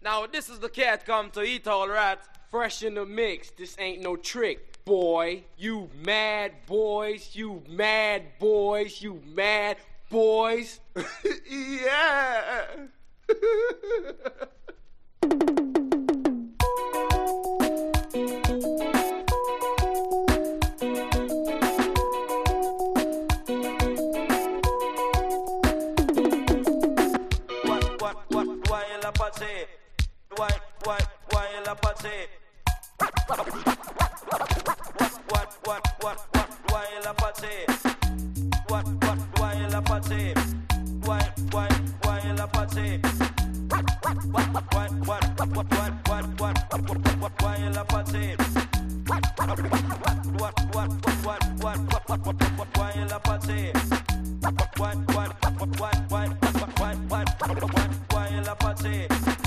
Now this is the cat come to eat all right. Fresh in the mix, this ain't no trick, boy. You mad boys, you mad boys, you mad boys. Yeah. Why la party? Why la party? Why la party? Why la party? Why la party? Why la party? Why la party? Why la party?